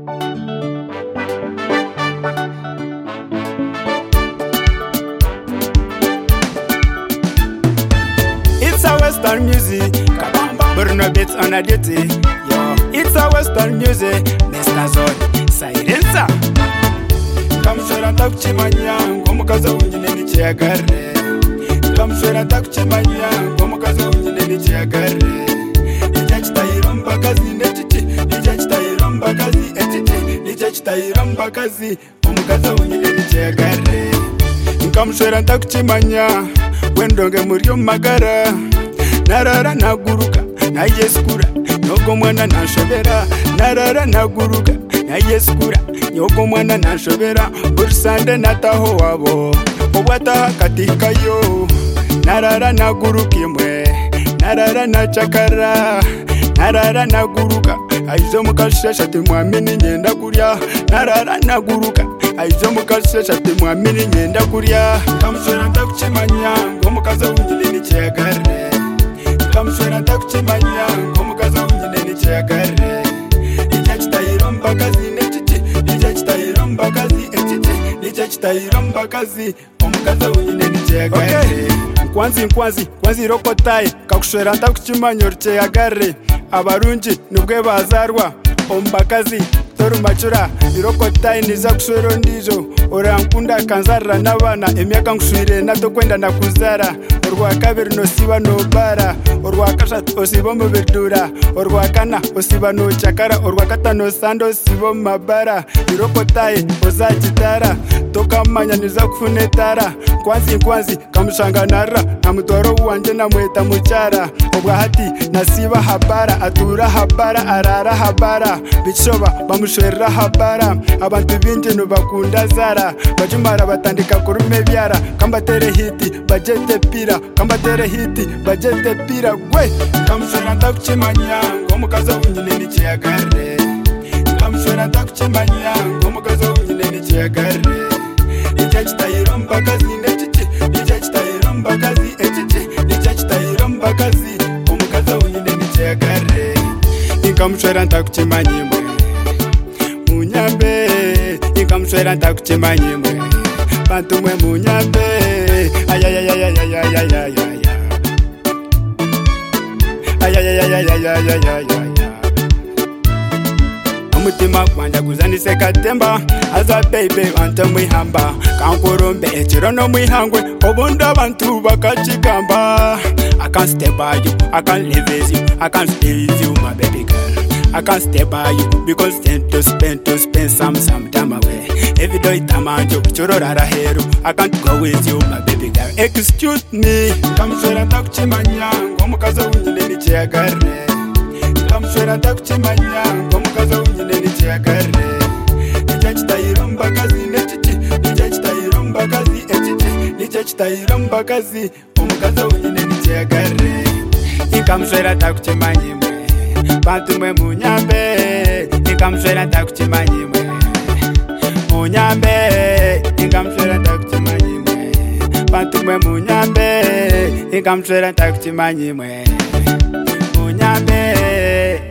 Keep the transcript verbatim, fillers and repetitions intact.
It's a Western music, Bruno beats on a duty. Yo, it's a Western music, Mister Zod, Silencer. Kamshwera takuchimanya, ngomukaza unyine nichiyagare. Kamshwera takuchimanya, ngomukaza unyine nichiyagare. Nichachitayiromba kazi nechichi, nichachitayiromba kazi echichi, nichachitayiromba kazi, omukaza unyine nichiyagare. Kamshwera takuchimanya, wendonge muriyo magara. Narara naguruka, na yeskura, nyoko mwana nashobera. Narara naguruka, na yeskura, nyoko mwana nashobera. Bursande nataho wabo, obwataha katika yo. Narara naguruka imwe, narara nachakara. Narara naguruka, aizo mukashasha timwamini nyenda kurya. Narara naguruka, aizo mukashasha timwamini nyenda kurya. Kamshwera takuchimanya, ngomukaza unyine nichiyagare. Kamshwera takuchimanya, ngomukaza unyine nichiyagare. Nichachitayiromba kazi nechichi, nichachitayiromba kazi echichi, nichachitayiromba kazi, omukaza unyine nichiyagare. Okay. Nkwanzi nkwanzi, kwanzi rokotai, kakushwera takuchimanya orichiyagare. Abarunji nubwe bazarwa, ombakazi torumachura, irokotai niza kushwero ndizo. Orankunda kanzara nabana, emyaka nkushwire natokwenda nakuzara. Orwa kabiri nosiba nobara, orwa kashatu osiba mubidura, orwa kana osiba no chakara, orwa katano sando osiba mabara. Irokotai ozachitara, tokamanya niza kufunetara. Kwanzi kwanzi kamushanganara, namutoro wanje namweta muchara. Obwa hati nasiba habara, atura habara, arara habara. Bichoba bamushwera habara, abantu binje no bakunda zara. Bajumara batandika kurume byara, kambatere hiti bajete pira, kambatere hiti bajete pira gwe. Kamshwera takuchimanya, ngomukaza unyine nichiyagare. Kamshwera takuchimanya, ngomukaza unyine nichiyagare. Nichachitayiromba kazi nechichi, nichachitayiromba kazi echichi, nichachitayiromba kazi, omukaza unyine nichiyagare. Kamshwera takuchimanya imwe munyambe, kamshwera takuchimanya imwe bantu mwe munyambe. Ayayayayayayayayaya, ayayayayayayayaya. Omutima gwanja guzanise katemba, aza baby wante mwihamba. Kankurumbe echiro no mwihangwe, obundi abantu bakachigamba. I can't stay by you, I can't live with you, I can't stay with you, my baby girl. I can't stay by you because tend to spend to spend some some time away. Every day tamanjo chorora heru, I can't go with you, my baby girl. Excuse me. Kamshwera takuchimanya, ngomukaza unyine nichiyagare. Kamshwera takuchimanya, ngomukaza unyine nichiyagare. Nichachitayiromba kazi nechichi, nichachitayiromba kazi echichi, nichachitayiromba kazi, omukaza unyine nichiyagare. Kamshwera takuchimanya imwe bantu mwe munyambe, kamshwera takuchimanya imwe munyambe, kamshwera takuchimanya imwe bantu mwe munyambe, kamshwera takuchimanya imwe munyambe.